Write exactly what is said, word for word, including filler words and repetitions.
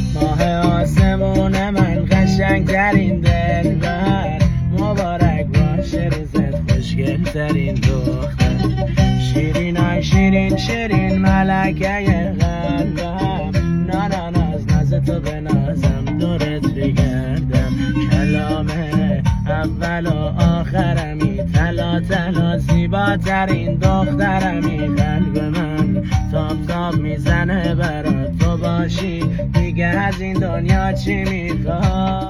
ماه آسمون من قشنگترین دلبر، مبارک باشه روزت خوشگل ترین دختر. شیرین آی شیرین شیرین ملکه قلبم، نانا ناز ناز تو به نازم دورت بگردم. کلامه اول و آخرمی، تلا تلا زیباترین دخترمی. قلب من تاب تاب میزنه برات تو باشی، دیگه از این دنیا چی میخوای؟